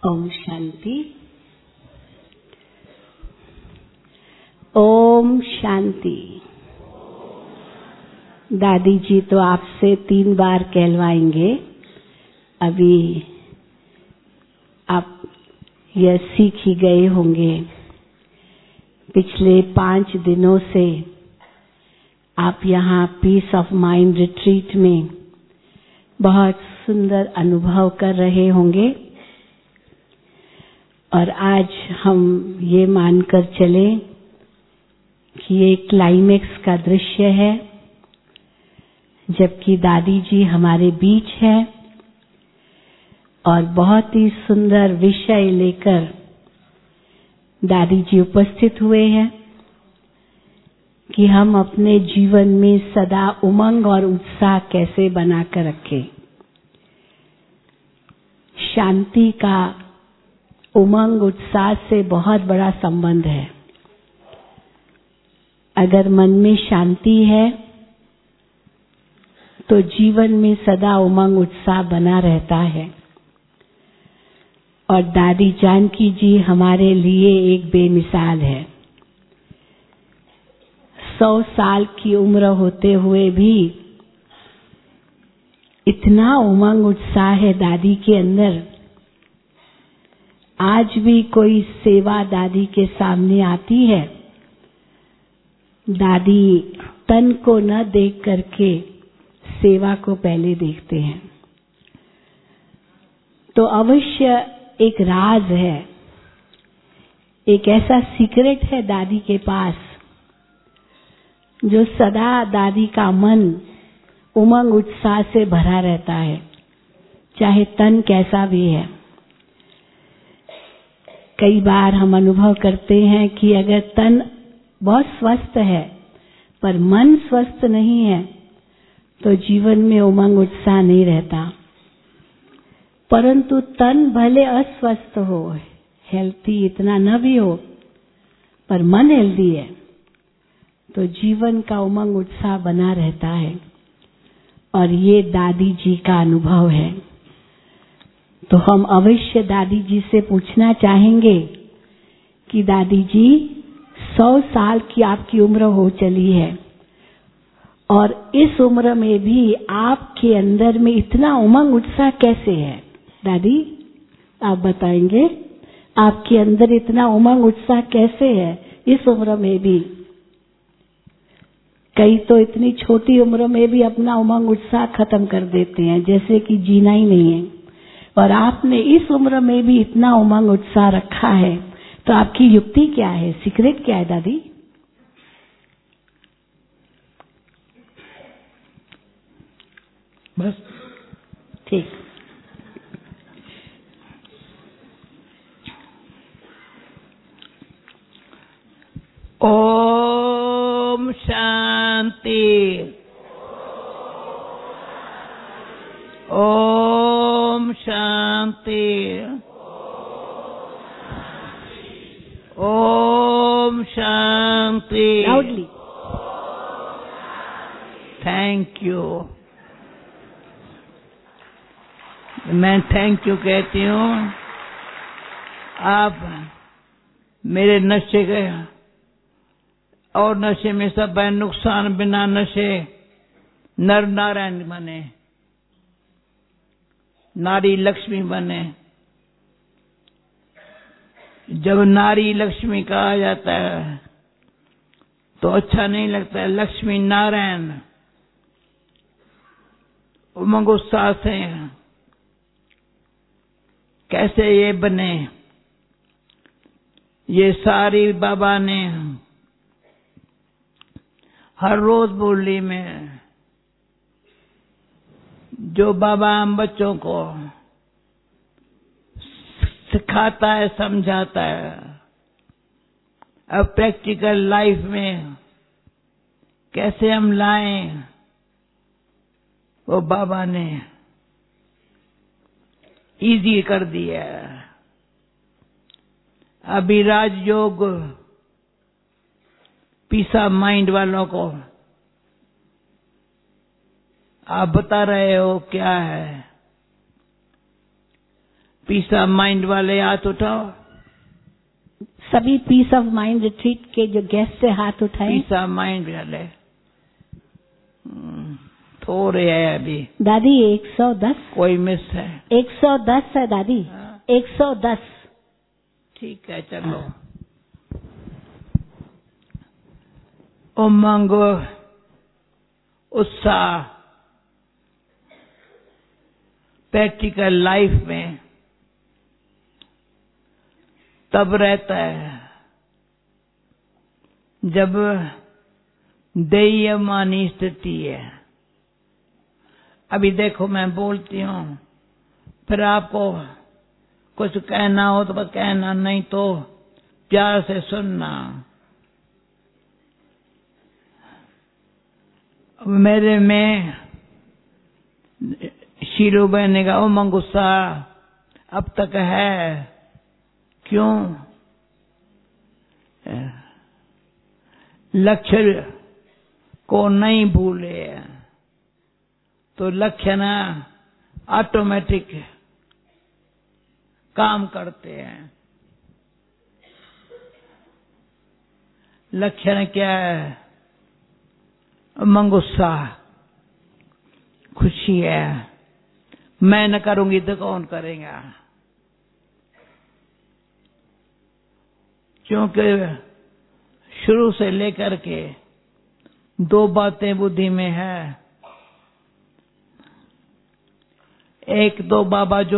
ओम शांति। ओम शांति। दादी जी तो आपसे 3 बार कहलवाएंगे। अभी आप यह सीख ही गए होंगे। पिछले 5 दिनों से आप यहाँ पीस ऑफ माइंड रिट्रीट में बहुत सुंदर अनुभव कर रहे होंगे। और आज हम ये मानकर चले कि ये क्लाइमेक्स का दृश्य है, जबकि दादी जी हमारे बीच है और बहुत ही सुंदर विषय लेकर दादी जी उपस्थित हुए हैं कि हम अपने जीवन में सदा उमंग और उत्साह कैसे बनाकर रखें। शांति का उमंग उत्साह से बहुत बड़ा संबंध है। अगर मन में शांति है तो जीवन में सदा उमंग उत्साह बना रहता है। और दादी जानकी जी हमारे लिए एक बेमिसाल है। 100 साल की उम्र होते हुए भी इतना उमंग उत्साह है दादी के अंदर। आज भी कोई सेवा दादी के सामने आती है, दादी तन को न देख करके सेवा को पहले देखते हैं। तो अवश्य एक राज है, एक ऐसा सीक्रेट है दादी के पास जो सदा दादी का मन उमंग उत्साह से भरा रहता है, चाहे तन कैसा भी है। कई बार हम अनुभव करते हैं कि अगर तन बहुत स्वस्थ है पर मन स्वस्थ नहीं है तो जीवन में उमंग उत्साह नहीं रहता। परंतु तन भले अस्वस्थ हो, हेल्थी इतना न भी हो, पर मन हेल्दी है तो जीवन का उमंग उत्साह बना रहता है। और ये दादी जी का अनुभव है। तो हम अवश्य दादी जी से पूछना चाहेंगे कि दादी जी 100 साल की आपकी उम्र हो चली है और इस उम्र में भी आपके अंदर में इतना उमंग उत्साह कैसे है? दादी आप बताएंगे आपके अंदर इतना उमंग उत्साह कैसे है इस उम्र में भी? कई तो इतनी छोटी उम्र में भी अपना उमंग उत्साह खत्म कर देते हैं, जैसे कि जीना ही नहीं है। और आपने इस उम्र में भी इतना उमंग उत्साह रखा है, तो आपकी युक्ति क्या है, सीक्रेट क्या है दादी? बस ठीक। ओम शांति। ओम शांति। ओम शांति। लाउडली। Thank you. मैं थैंक यू कहती हूँ। आप मेरे नशे के और नशे में सब है नुकसान, बिना नशे नर नारायण बने, नारी लक्ष्मी बने। जब नारी लक्ष्मी कहा जाता है तो अच्छा नहीं लगता है। लक्ष्मी नारायण उमंग उत्साह से कैसे ये बने, ये सारी बाबा ने हर रोज मुरली में जो बाबा हम बच्चों को सिखाता है, समझाता है, अब प्रैक्टिकल लाइफ में कैसे हम लाएं, वो बाबा ने इजी कर दिया। अभी राजयोग पीस ऑफ माइंड वालों को आप बता रहे हो क्या है। पीस ऑफ माइंड वाले हाथ उठाओ। सभी पीस ऑफ माइंड रिट्रीट के जो गेस्ट से हाथ उठाए। पीस ऑफ माइंड वाले थोड़े है अभी। दादी 110। कोई मिस है? 110 है दादी। 110। ठीक है, चलो। उमंग, उत्साह प्रैक्टिकल लाइफ में तब रहता है जब देयमानी स्थिति है। अभी देखो, मैं बोलती हूं, फिर आपको कुछ कहना हो तो बस कहना, नहीं तो प्यार से सुनना। मेरे में शीरू बहने का उमंग गुस्सा अब तक है। क्यों? लक्ष्य को नहीं भूले, तो लक्ष्य ना ऑटोमेटिक काम करते हैं। लक्ष्य क्या है? उमंग उत्साह, खुशी है। मैं न करूंगी तो कौन करेगा? क्योंकि शुरू से लेकर के दो बातें बुद्धि में है। एक तो बाबा जो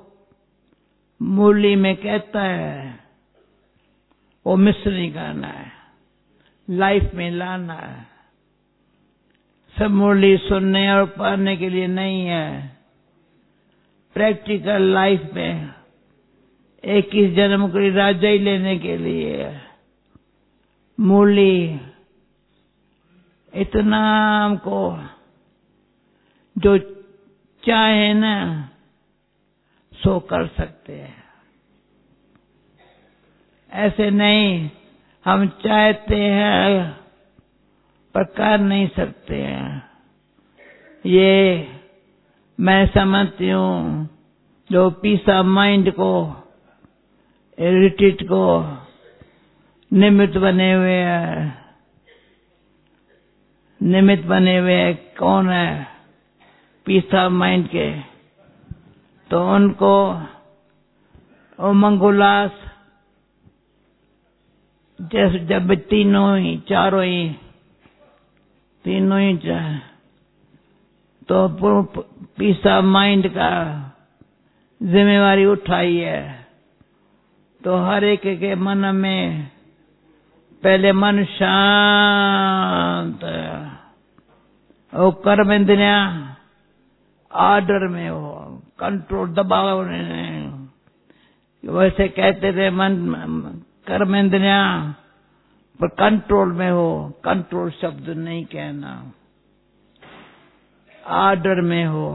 मुरली में कहता है वो मिस नहीं करना है, लाइफ में लाना है। सब मुरली सुनने और पढ़ने के लिए नहीं है, प्रैक्टिकल लाइफ में 21 जन्म की राजाई लेने के लिए। मुरली इतना हमको जो चाहे ना सो कर सकते हैं। ऐसे नहीं हम चाहते हैं पर कर नहीं सकते हैं। ये मैं समझती हूँ जो पीस ऑफ माइंड को, रिट्रीट को निमित्त बने हुए हैं। निमित्त बने हुए कौन है? पीस ऑफ माइंड के। तो उनको उमंग उल्लास जैसे जब तीनों ही चारों ही तो पीस ऑफ माइंड का जिम्मेवारी उठाई है। तो हर एक के मन में पहले मन शांत और कर्म इंद्रियां ऑर्डर में हो, कंट्रोल, दबाव नहीं। वैसे कहते थे मन कर्म इंद्रियां पर कंट्रोल में हो। कंट्रोल शब्द नहीं कहना, ऑर्डर में हो।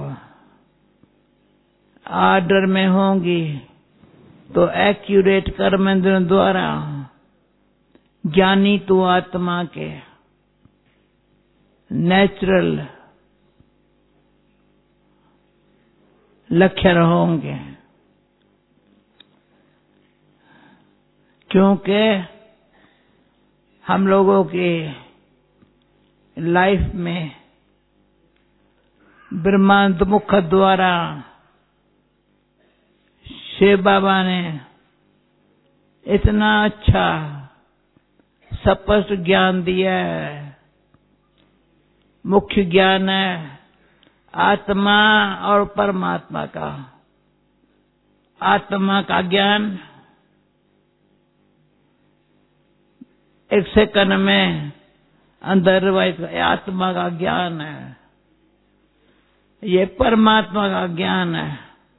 ऑर्डर में होंगी तो एक्यूरेट कर्म इंद्रियों द्वारा ज्ञानी तो आत्मा के नेचुरल लक्षण होंगे। क्योंकि हम लोगों की लाइफ में ब्रह्मांड मुख द्वारा शिव बाबा ने इतना अच्छा स्पष्ट ज्ञान दिया है। मुख्य ज्ञान है आत्मा और परमात्मा का। आत्मा का ज्ञान एक सेकंड में अंदर आत्मा का ज्ञान है। ये परमात्मा का ज्ञान है।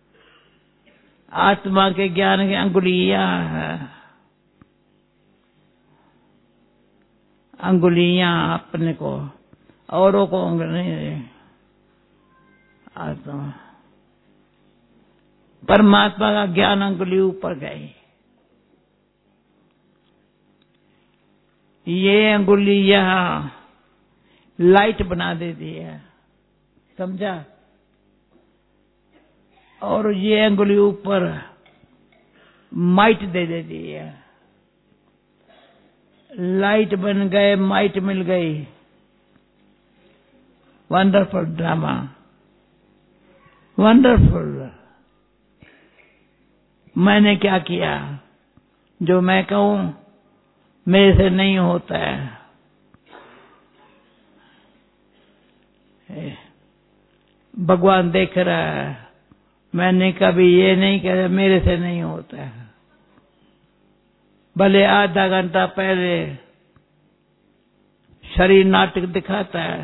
आत्मा के ज्ञान की अंगुलियां है। अंगुलियां अपने को, औरों को नहीं। आत्मा परमात्मा का ज्ञान अंगुली ऊपर गई। ये अंगुली यहां लाइट बना देती है, समझा? और ये अंगुली ऊपर माइट दे देती है, लाइट बन गए, माइट मिल गई। Wonderful drama, wonderful. मैंने क्या किया? जो मैं कहूं मेरे से नहीं होता है। भगवान देख रहा है, मैंने कभी ये नहीं कहा मेरे से नहीं होता है। भले आधा घंटा पहले शरीर नाटक दिखाता है,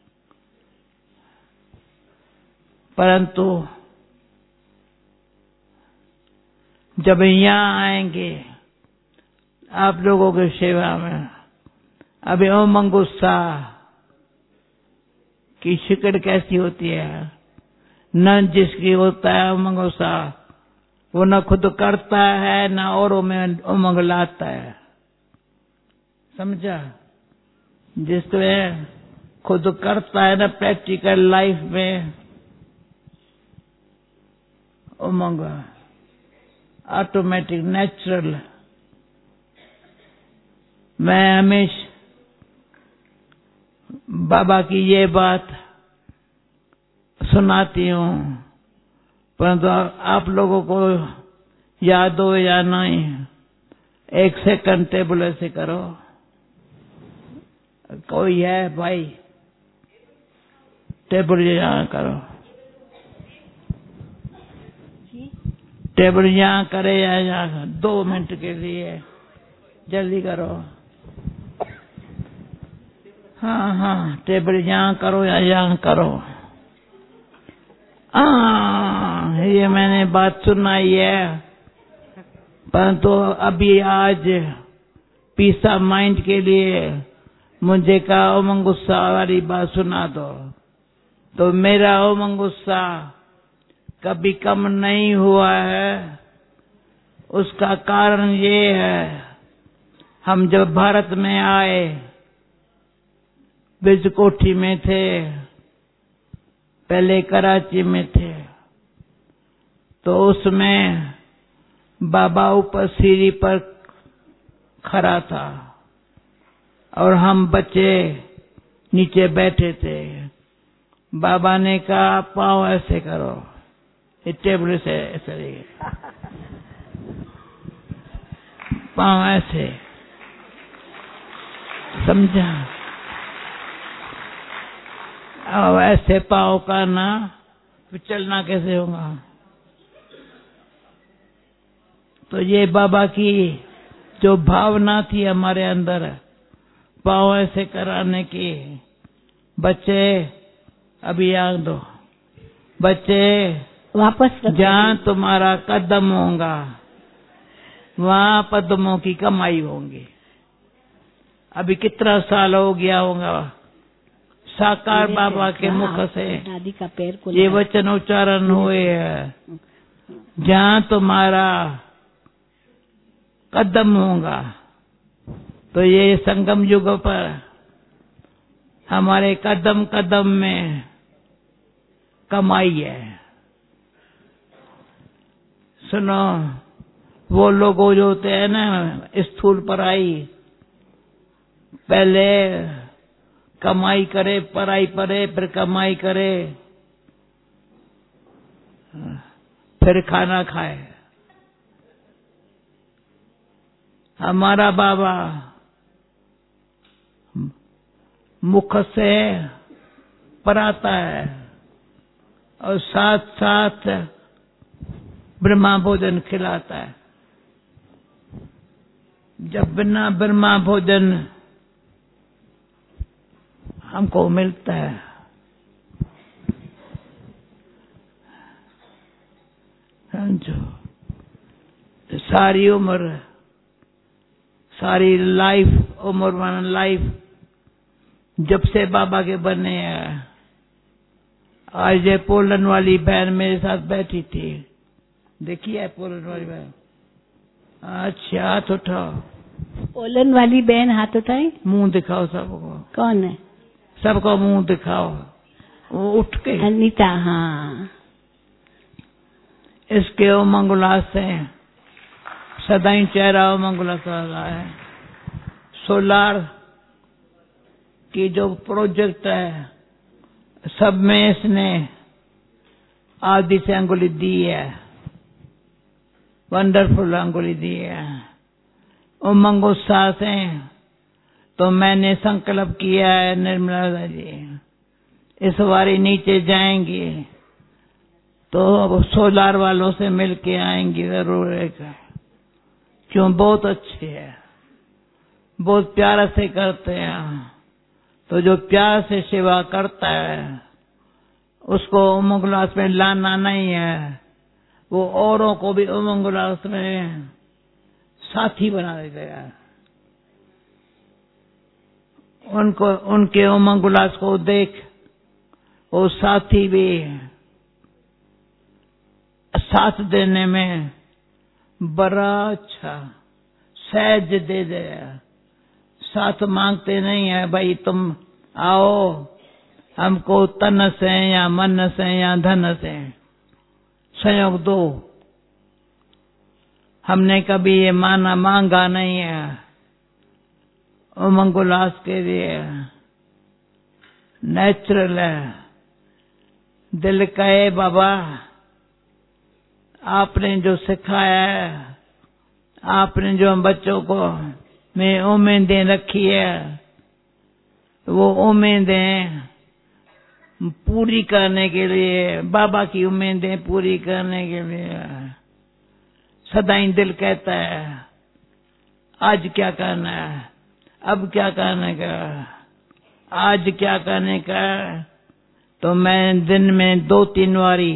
परंतु जब यहां आएंगे आप लोगों की सेवा में, अभी उमंग उत्साह की शिकड़ कैसी होती है, न जिसकी होता है उमंग उत्साह, वो न खुद करता है न औरों में उमंग लाता है। समझा? जिसमें खुद करता है ना प्रैक्टिकल लाइफ में उमंग, ऑटोमेटिक, नेचुरल। मैं हमेशा बाबा की ये बात सुनाती हूँ, परंतु आप लोगों को याद हो या नहीं, 1 सेकंड टेबल ऐसे करो। कोई है भाई? टेबल यहाँ करो, टेबल यहाँ करे या यहाँ 2 मिनट के लिए, जल्दी करो। हाँ, टेबल यहाँ करो या यहाँ करो। ये मैंने बात सुनाई है, परंतु अभी आज पीस ऑफ माइंड के लिए मुझे कहा उमंग गुस्सा वाली बात सुना दो, तो मेरा उमंग गुस्सा कभी कम नहीं हुआ है। उसका कारण ये है, हम जब भारत में आए, बिजकोठी में थे, पहले कराची में थे, तो उसमें बाबा ऊपर सीढ़ी पर खड़ा था और हम बच्चे नीचे बैठे थे। बाबा ने कहा पाँव ऐसे करो, ये टेबल से ऐसे, पाँव ऐसे। समझा? अब ऐसे पाँव करना, फिर चलना कैसे होगा? तो ये बाबा की जो भावना थी हमारे अंदर, पाँव ऐसे कराने की। बच्चे अभी आंख दो, बच्चे वापस जहां तुम्हारा कदम होगा वहां पद्मों की कमाई होंगी। अभी कितना साल हो गया होगा साकार बाबा के मुख से दादी का पैर को ये वचन उच्चारण हुए है, जहां तुम्हारा कदम होगा। तो ये संगम युग पर हमारे कदम कदम में कमाई है। सुनो, वो लोग जो होते हैं ना स्थूल पराई, पहले कमाई करे, पराई परे, फिर कमाई करे, फिर खाना खाए। हमारा बाबा मुख से पराता है और साथ साथ ब्रह्मा भोजन खिलाता है। जब बिना ब्रह्मा भोजन हमको मिलता है, समझो, सारी उम्र, सारी लाइफ, उम्र वन लाइफ जब से बाबा के बने हैं। आज ये पोलन वाली बहन मेरे साथ बैठी थी, देखिए है पोलन वाली बहन। अच्छा, हाथ उठाओ। पोलन वाली बहन हाथ उठाई, मुंह दिखाओ सबको। कौन है? सबको मुंह दिखाओ। वो उठ के अनीता। हाँ, इसके उमंग उल्लास से सदा ही चेहरा उमंग उल्लास रहा है। सोलार की जो प्रोजेक्ट है सब में इसने आदि से अंगुली दी है, वंडरफुल अंगुली दी है। उमंग उत्साह से तो मैंने संकल्प किया है निर्मला जी इस बारी नीचे जाएंगी तो अब सोलार वालों से मिलके आएंगी जरूर। क्यों, बहुत अच्छे है, बहुत प्यार से करते हैं। तो जो प्यार से सेवा करता है उसको उमंग उल्लास में लाना नहीं है, वो औरों को भी उमंग उल्लास में साथी बना देता है। उनको उनके उमंग उल्लास को देख वो साथी भी साथ देने में बड़ा अच्छा सहज दे दे। साथ मांगते नहीं है भाई तुम आओ हमको तन से या मन से या धन से सहयोग दो। हमने कभी ये मांगा नहीं है उमंग उल्लास के लिए। नेचुरल है, दिल कहे बाबा आपने जो सिखाया है, आपने जो हम बच्चों को में उम्मीदें रखी है वो उम्मीदें पूरी करने के लिए, बाबा की उम्मीदें पूरी करने के लिए सदा ही दिल कहता है आज क्या करना है, अब क्या करने का, आज क्या करने का। तो मैं दिन में 2-3 बारी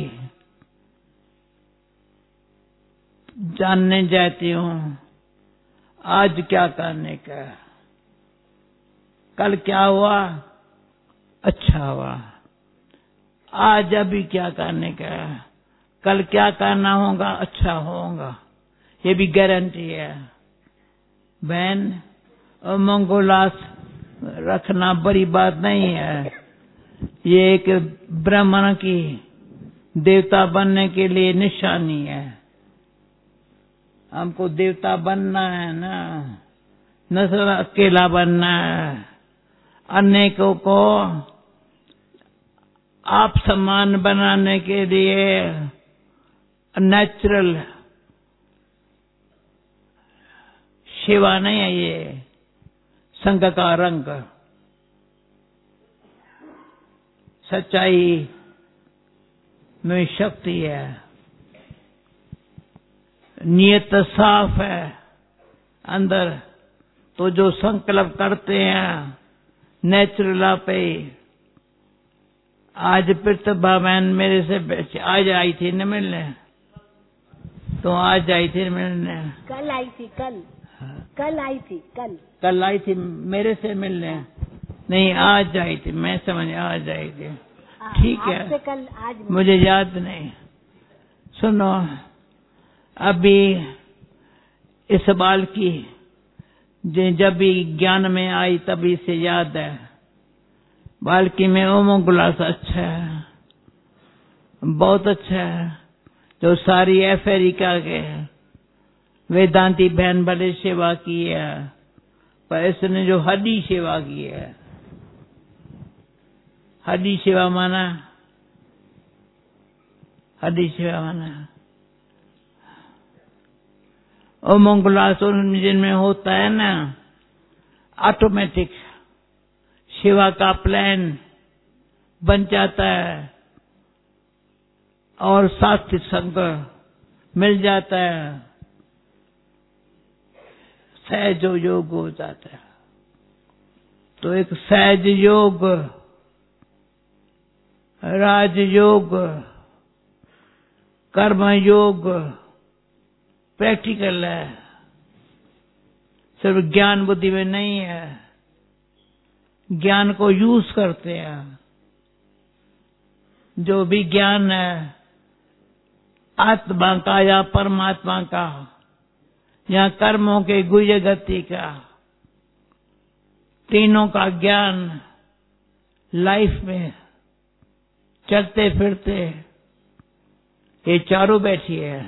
जानने जाती हूँ आज क्या करने का, कल क्या हुआ अच्छा हुआ, आज अभी क्या करने का, कल क्या करना होगा अच्छा होगा, ये भी गारंटी है। बहन उमंग उल्लास रखना बड़ी बात नहीं है, ये एक ब्राह्मण की देवता बनने के लिए निशानी है। हमको देवता बनना है ना, न सिर्फ अकेला बनना है, अनेकों को आप समान बनाने के लिए नेचुरल सेवा नहीं है, ये संघ का रंग। सच्चाई में शक्ति है, नियत साफ है अंदर। तो जो संकल्प करते हैं नेचुरल पे। आज प्रतिभा बहन मेरे से आज आई थी न मिलने, तो आज आई थी मिलने, कल आई थी, कल आई थी, कल आई थी मेरे से मिलने, नहीं आज आई थी, मैं समझ आज आई थी। ठीक है, कल आज मुझे याद नहीं। सुनो, अभी इस बाल की जब भी ज्ञान में आई तभी से याद है, बाल्की में उमंग उल्लास अच्छा है, बहुत अच्छा है। जो सारी अफ्रीका के वेदांती बहन भले सेवा की है, पर इसने जो हड्डी सेवा की है, हड्डी सेवा माना, हड्डी सेवा माना उमंग उल्लास जिनमें होता है ना, ऑटोमेटिक सेवा का प्लान बन जाता है और साथ संग मिल जाता है, सहज योग हो जाता है। तो एक सहज योग, राजयोग, कर्म योग प्रैक्टिकल है, सिर्फ ज्ञान बुद्धि में नहीं है। ज्ञान को यूज करते हैं, जो भी ज्ञान है आत्मा का या परमात्मा का या कर्मों के गुह्य गति का, तीनों का ज्ञान लाइफ में चलते फिरते ये चारू बैठी है।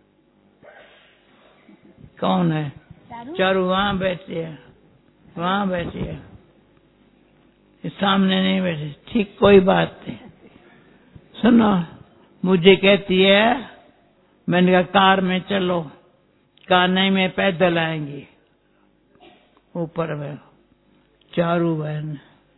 कौन है? चारू वहां बैठी है, वहां बैठी है, सामने नहीं बैठी। ठीक, कोई बात नहीं। सुनो, मुझे कहती है, मैंने कहा कार में चलो, कार नहीं में पैदल आएंगी। ऊपर में चारू बहन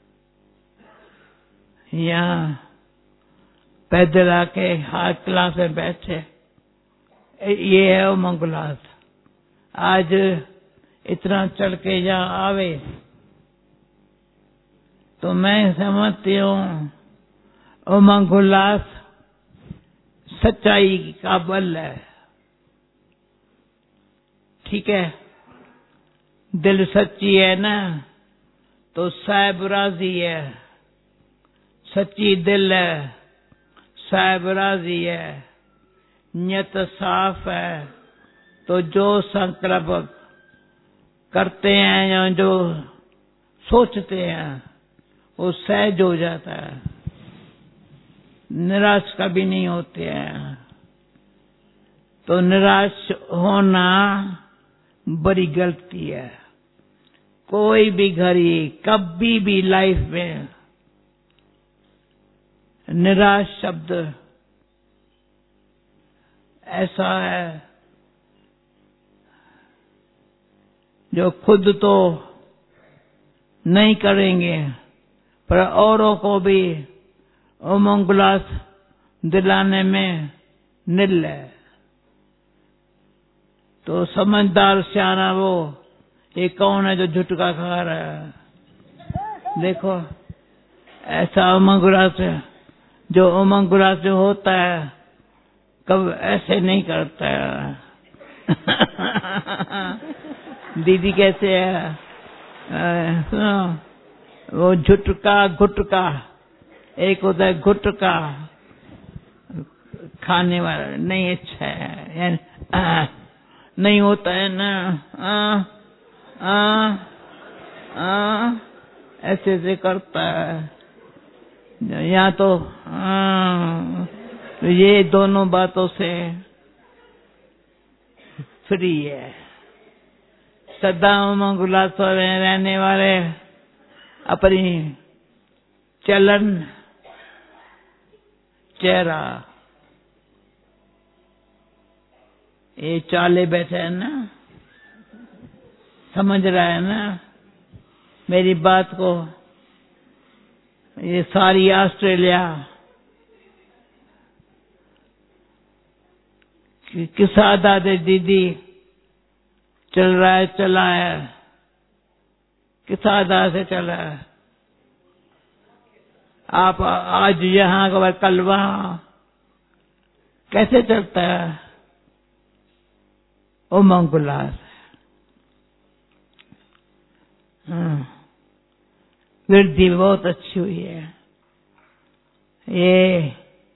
यहाँ पैदल आके हाथ क्लास में बैठे। ये है उमंग उल्लास। आज इतना चढ़ के यहाँ आवे तो मैं समझती हूँ उमंग उल्लास सच्चाई का बल है। ठीक है, दिल सच्ची है ना तो साहिब राजी है। सच्ची दिल है, साहिब राजी है। नियत साफ है तो जो संकल्प करते हैं या जो सोचते हैं वो सहज हो जाता है। निराश कभी नहीं होते हैं। तो निराश होना बड़ी गलती है। कोई भी घड़ी कभी भी लाइफ में निराश शब्द ऐसा है जो खुद तो नहीं करेंगे पर औरों को भी उमंग उल्लास दिलाने में निल है। तो समझदार सियाना वो ये कौन है जो झुटका खा रहा है? देखो, ऐसा उमंग उल्लास जो उमंग उल्लास जो होता है कब ऐसे नहीं करता है। दीदी कैसे है? सुनो, वो झुटका गुटका, एक होता है गुटका खाने वाला, नहीं अच्छा है, नहीं होता है ना। ऐसे ऐसे करता है। यहाँ तो ये दोनों बातों से फ्री है। सदा उमंग उल्लास में रहने वाले अपनी चलन चेहरा ये चाले बैठे है ना, समझ रहा है ना मेरी बात को? ये सारी ऑस्ट्रेलिया किस आधा दे दीदी चल रहा है, चला है, किस आधा से चला है। आप आज यहाँ कल वहाँ कैसे चलता है? उमंग उल्लास। वृद्धि बहुत अच्छी हुई है। ये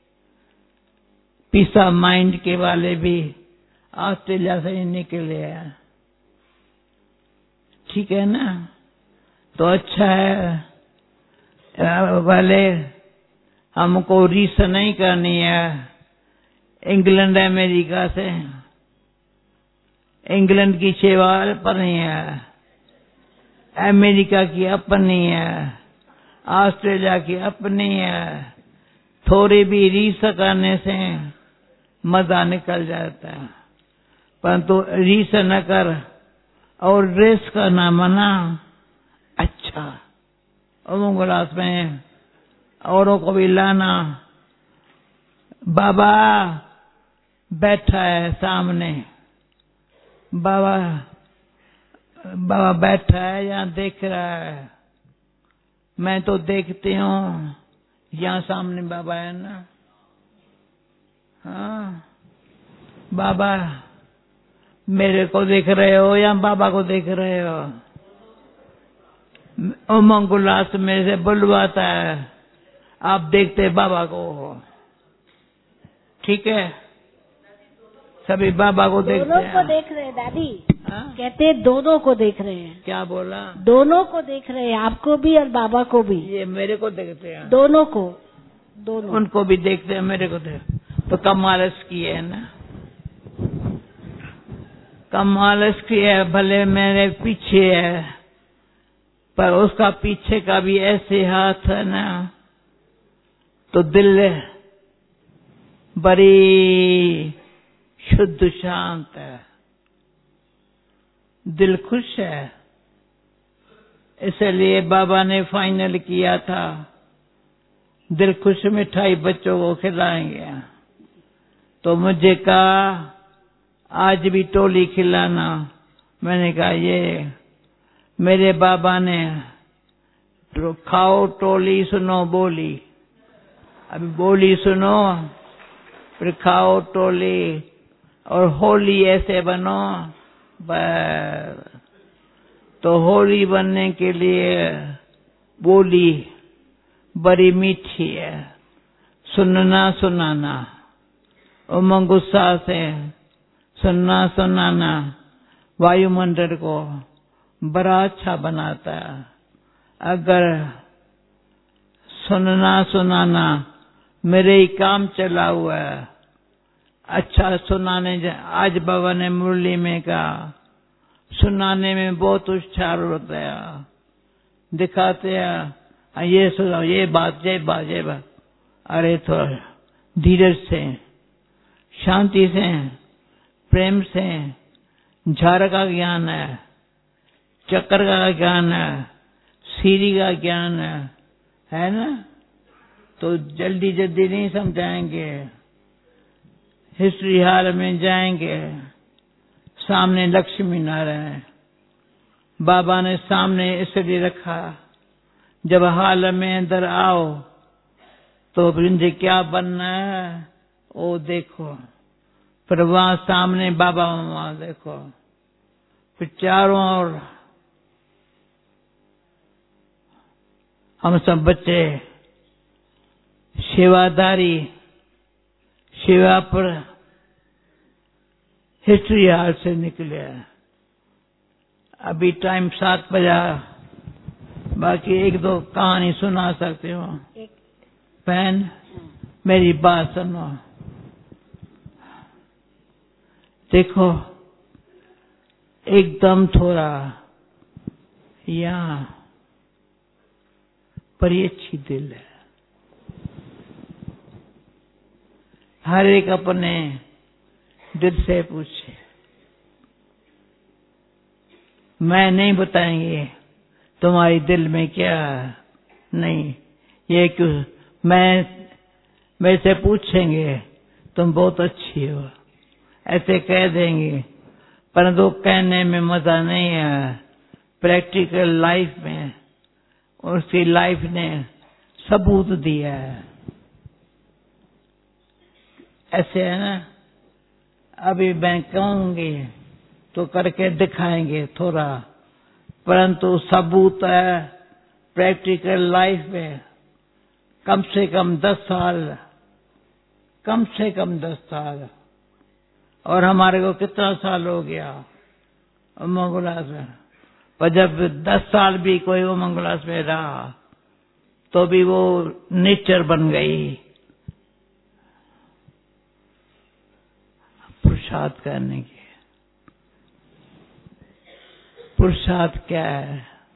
पीस ऑफ माइंड के वाले भी ऑस्ट्रेलिया से ही निकले हैं। ठीक है ना? तो अच्छा है। भले हमको रीस नहीं करनी है इंग्लैंड अमेरिका से। इंग्लैंड की सेवा अपनी है, अमेरिका की अपनी है, ऑस्ट्रेलिया की अपनी है। थोड़ी भी रीस करने से मजा निकल जाता है, परंतु रीस न कर और रेस करना मना। अच्छा, उमंग उल्लास में औरों को भी लाना। बाबा बैठा है सामने, बाबा बैठा है यहाँ देख रहा है। मैं तो देखती हूँ यहाँ सामने बाबा है ना। हाँ, बाबा मेरे को देख रहे हो या बाबा को देख रहे हो? उमंग उल्लास मेरे से बुलवाता है, आप देखते बाबा को। ठीक है, सभी बाबा को देखते हैं। दोनों को देख रहे हैं दादी। हाँ? कहते दोनों को देख रहे हैं। क्या बोला? दोनों को देख रहे हैं, आपको भी और बाबा को भी। ये मेरे को देखते हैं। दोनों को, दोनों उनको भी देखते हैं, मेरे को तो कमालस की है ना, कमालस की है, भले मेरे पीछे है पर उसका पीछे का भी ऐसे हाथ है ना, तो दिल बड़ी शुद्ध शांत है, दिल खुश है। इसलिए बाबा ने फाइनल किया था दिल खुश मिठाई बच्चों को खिलाएंगे। तो मुझे कहा आज भी टोली खिलाना। मैंने कहा ये मेरे बाबा ने तो खाओ टोली सुनो बोली, अभी बोली सुनो फिर खाओ टोली, और होली ऐसे बनो। तो होली बनने के लिए बोली बड़ी मीठी है, सुनना सुनाना, उमंग उत्साह से सुनना सुनाना वायुमंडल को बड़ा अच्छा बनाता है। अगर सुनना सुनाना मेरे ही काम चला हुआ है, अच्छा सुनाने आज बाबा ने मुरली में कहा सुनाने में बहुत उत्साह होता है, दिखाते हैं ये सुनो ये बात ये बात ये बात, अरे थोड़ा धीरज से शांति से प्रेम से, झाड़ का ज्ञान है, चक्कर का ज्ञान है, सीढ़ी का ज्ञान है ना। तो जल्दी जल्दी नहीं समझाएंगे, हिस्ट्री हॉल में जाएंगे, सामने लक्ष्मी नारायण बाबा ने सामने इसलिए रखा जब हॉल में अंदर आओ तो मुझे क्या बनना है वो देखो, फिर वहां सामने बाबा वहां देखो, फिर चारों ओर हम सब बच्चे सेवादारी सेवा पर हिस्ट्री हॉल से निकले। अभी टाइम 7 बजा, बाकी एक दो कहानी सुना सकती हूँ। बहन मेरी बात सुनो, देखो एकदम थोड़ा यहाँ पर ये अच्छी दिल है, हर एक अपने दिल से पूछे, मैं नहीं बताएंगे तुम्हारी दिल में क्या है, नहीं ये क्यों, मैं से पूछेंगे तुम बहुत अच्छी हो ऐसे कह देंगे, परंतु कहने में मजा नहीं है, प्रैक्टिकल लाइफ में उसकी लाइफ ने सबूत दिया है। ऐसे है ना, अभी मैं कहूंगी तो करके दिखाएंगे थोड़ा, परंतु सबूत है प्रैक्टिकल लाइफ में कम से कम 10 साल, कम से कम 10 साल, और हमारे को कितना साल हो गया उमंग उल्लास में, पर जब 10 साल भी कोई उमंग उल्लास में रहा तो भी वो नेचर बन गई पुरुषार्थ करने की। पुरुषार्थ क्या है?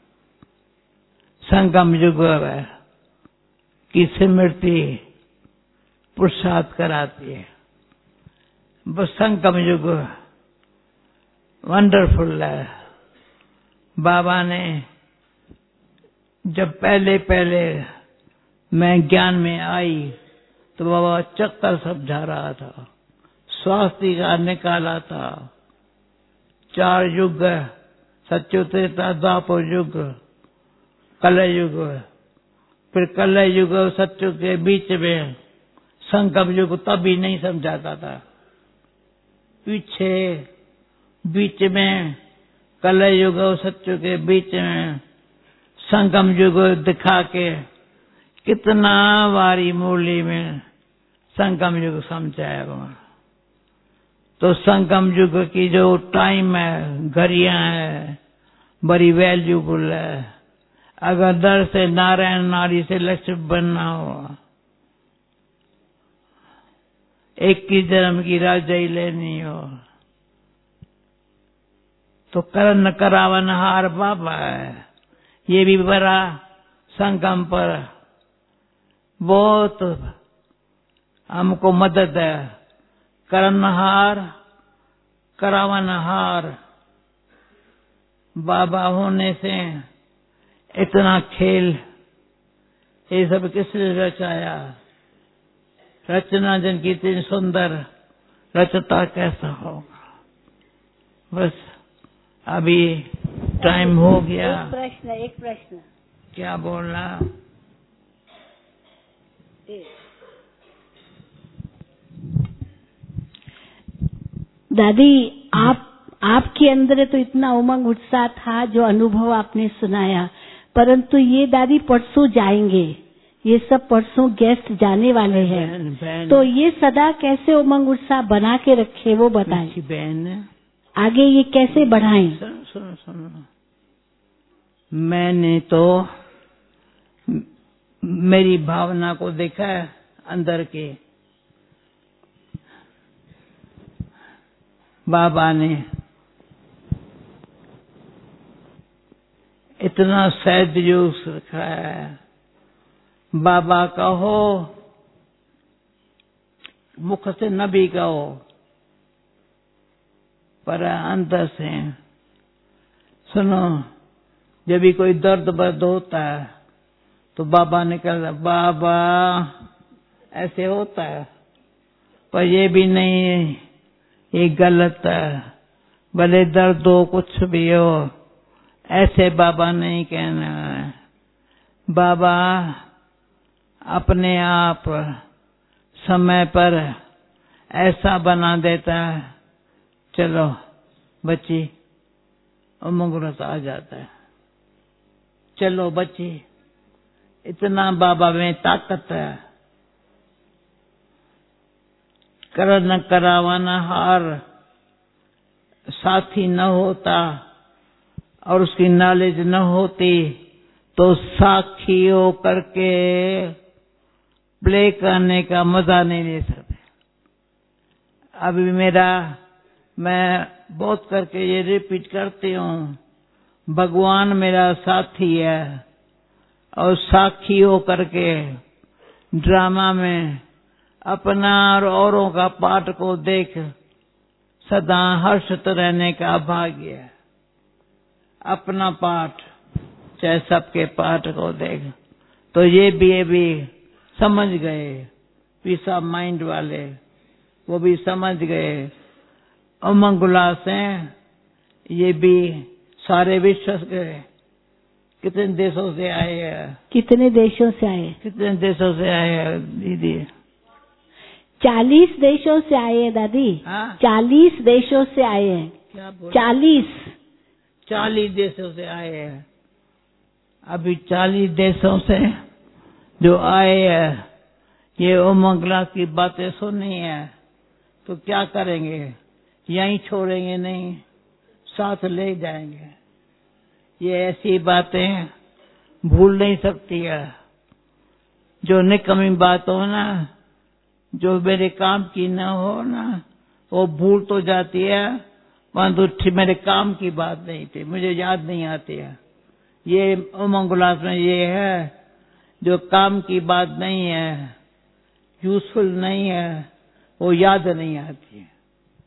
संगम युग की स्मृति पुरुषार्थ कराती है। बस संगम युग वंडरफुल है। बाबा ने जब पहले पहले मैं ज्ञान में आई तो बाबा चक्कर समझा रहा था, स्वास्थ्य का निकाला था, 4 युग, सत्युग त्रेता द्वापर युग, कलयुग युग, फिर कलयुग युग और सत्युग के बीच में संगम युग तभी नहीं समझाता था, पीछे बीच में कलयुग और सत्युग के बीच में संगम युग दिखा के कितना बारी मुरली में संगम युग समझाया। तो संगम युग की जो टाइम है, घड़ियां है, बड़ी वैल्यूबल है। अगर दर से नारायण नारी से लक्ष्य बनना हो एक की जन्म की राजाई लेनी हो तो करन करावन हार बाबा है। ये भी बड़ा संगम पर बहुत हमको मदद है। करनहार करावनहार बाबा होने से इतना खेल ये सब किसने रचाया? रचना जिनकी इतनी सुंदर रचता कैसा होगा? बस अभी टाइम हो गया। एक प्रश्न क्या बोलना? दादी, आपके अंदर तो इतना उमंग उत्साह था जो अनुभव आपने सुनाया, परंतु ये दादी परसों जाएंगे, ये सब परसों गेस्ट जाने वाले हैं, तो ये सदा कैसे उमंग उत्साह बना के रखे वो बताएं। बहन आगे ये कैसे बढ़ाएं? सुनो, मैंने तो मेरी भावना को देखा है अंदर के। बाबा ने इतना सहज योग रखा है। बाबा कहो, मुख से नबी कहो, पर अंदर से सुनो। जब भी कोई दर्द बर्द होता है तो बाबा निकल, बाबा ऐसे होता है, पर ये भी नहीं, ये गलत है। भले दर्द हो कुछ भी हो, ऐसे बाबा नहीं कहना है। बाबा अपने आप समय पर ऐसा बना देता है, चलो बच्ची उमंग आ जाता है। चलो बच्ची, इतना बाबा में ताकत है। करन करावाना हार साथी न होता और उसकी नॉलेज न होती तो साक्षी हो करके प्ले करने का मजा नहीं ले सकते। अभी मैं बहुत करके ये रिपीट करती हूँ, भगवान मेरा साथी है और साक्षी हो करके ड्रामा में अपना और औरों का पाठ को देख सदा हर्षित रहने का भाग्य है। अपना पाठ चाहे सबके पाठ को देख, तो ये भी समझ गए। पीस ऑफ माइंड वाले वो भी समझ गए। उमंग उल्लास हैं, ये भी सारे विश्व के कितने देशों से आए हैं। कितने देशों से आए? कितने देशों से आए हैं दीदी? 40 देशों से आए हैं दादी। हाँ? 40 देशों से आए हैं। क्या बोल? 40 देशों से आए हैं। अभी 40 देशों से जो आए हैं, ये उमंग उल्लास की बातें सुनी है तो क्या करेंगे? यहीं छोड़ेंगे नहीं, साथ ले जाएंगे। ये ऐसी बातें भूल नहीं सकती है। जो निकम्मी बात हो ना, जो मेरे काम की न हो ना, वो भूल तो जाती है, परंतु मेरे काम की बात नहीं थी, मुझे याद नहीं आती है। ये उमंग उल्लास में ये है, जो काम की बात नहीं है, यूजफुल नहीं है, वो याद नहीं आती है।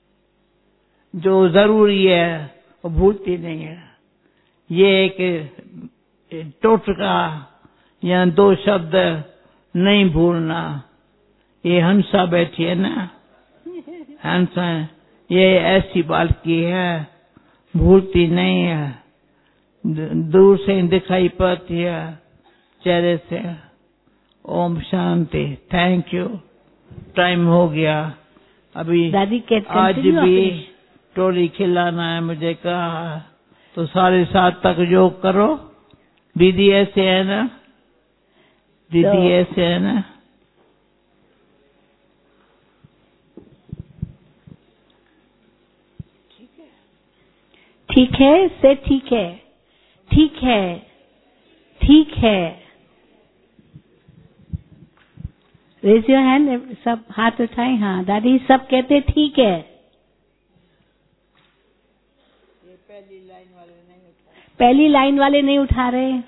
जो जरूरी है वो भूलती नहीं है। ये एक टोटका या 2 शब्द नहीं भूलना। ये हंसा बैठी है ना, हंसा, ये ऐसी बालकी है, भूलती नहीं है, दूर से दिखाई पड़ती है चेहरे से। ओम शांति। Thank you. टाइम हो गया। अभी दादी आज भी टोली खिलाना है मुझे कहा, तो 7:30 तक योग करो। दीदी ऐसे है ना? दीदी ऐसे है ना? ठीक है से ठीक है, ठीक है, ठीक है। रेज योर हैंड, सब हाथ उठाए। हाँ दादी, सब कहते ठीक है। पहली लाइन वाले नहीं उठा रहे।